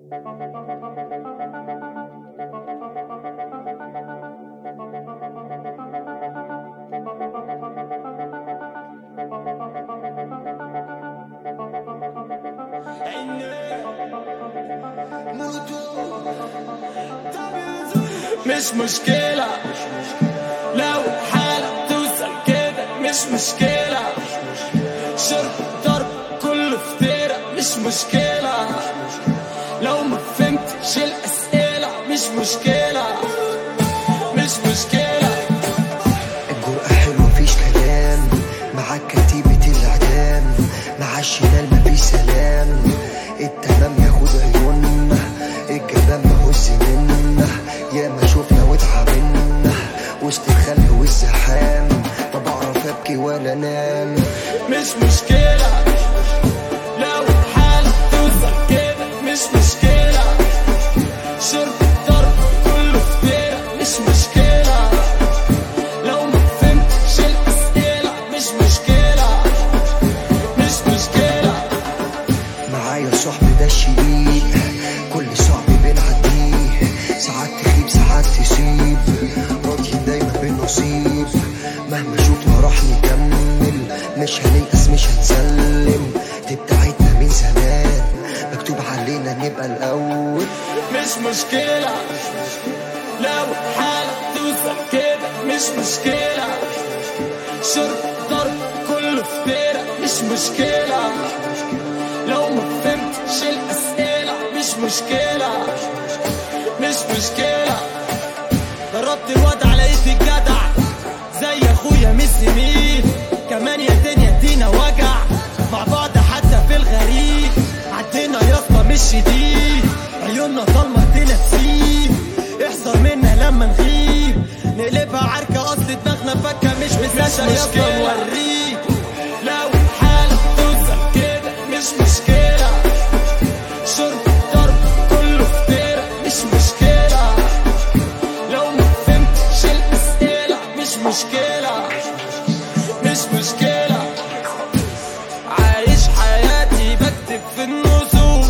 مش مشكلة لو حالة توصل كده، مش مشكلة شرب ضرب كله فتيرة، مش مشكلة لو ما فهمتش الأسئلة، مش مشكلة مش مشكلة. الجرأة حلوة مفيش كلام، مع كتيبة الإعدام، مع الشمال مفيش سلام، التمام ياخد عيوننا، الجبان مهز منا، ياما شوفنا واتعاملنا وسط الخلق والزحام، ما بعرف ابكي ولا انام. مش مشكلة لو حالة توصل كده، مش مشكلة شرب ضرب كله فتيرة، مش مشكلة لو ما فهمتش الأسئلة، مش مشكلة مش مشكلة. معايا صاحبي ده الشريك، كل صعب بنعديه، ساعات تخيب ساعات تسيب، راضيين دايما بالنصيب، مهما شوفنا راح نكمل، مش هنيأس مش هنسلم، دي بتاعتنا من زمان، مكتوب علينا نبقى الأول. مش مشكلة لو حالة توصل كده، مش مشكلة شرب ضرب كله فتيرة، مش مشكلة لو ما فهمتش الأسئلة، مش مشكلة مش مشكلة. ضربت الوضع لقيت الجدع زي اخويا مش زميل، كمان يا دنيا ادينا وجع مع بعض حتى في الغريب، عدينا يا اسطى مش شديد، عيوننا ضلمة ادينا تسيب، احذر منا لما نغيب نقلبها عركة، اصل دماغنا فكة مش مصدق يا اسطى نوريك. لو حالة توصل كده، مش مشكلة شرب ضرب كله فتيرة، مش مشكلة لو ما فهمتش الأسئلة، مش مشكلة مش مشكلة. عايش حياتي بكتب في النصوص،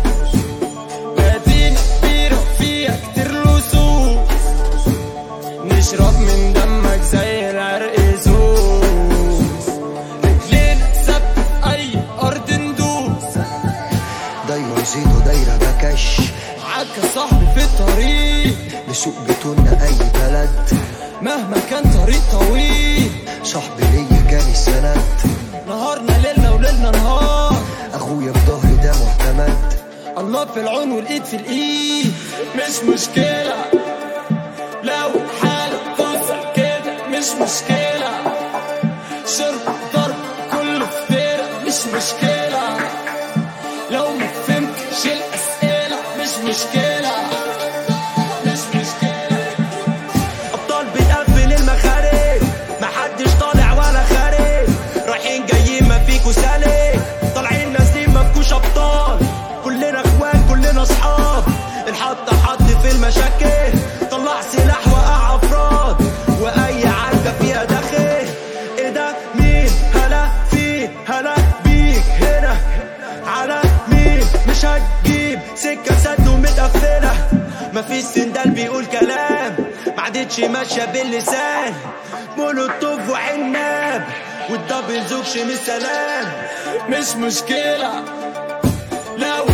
مدينة كبيرة فيها كتير لصوص، نشرب من دمك زي العرق زوز، رجلينا ثابتة في أي أرض ندوس، دايرة زينو دايرة بكش، معاك يا صاحبي في الطريق، نسوق بتونا أي بلد مهما كان طريق طويل، صاحبي ليا كان سند، نهارنا ليلنا وليلنا نهار، أخويا في ظهري ده معتمد، الله في العون والإيد في الإيد. مش مشكلة لو حالة توصل كده، مش مشكلة شرب ضرب كله فتيرة، مش مشكلة لو ما فهمتش الأسئلة، مش مشكلة مش مشكلة. أبطال بتقفل المخارج، محدش طالع ولا خارج، رايحين جايين ما فيكوا سالك، طالعين نازلين ما فيكوش أبطال، كلنا اخوان كلنا أصحاب، الحط حط في المشاكل، طلع سلاح وقع أفراد، وأي عركة فيها داخل، إيه ده مين هلا فين هلا بيك هنا على مين، مش هتجيب سكة سد ومتقفلة، مفيش سندال بيقول كلام، معدتش ماشية باللسان، مولوتوف وعناب والدبل زوج مش سلام. مش مشكلة لو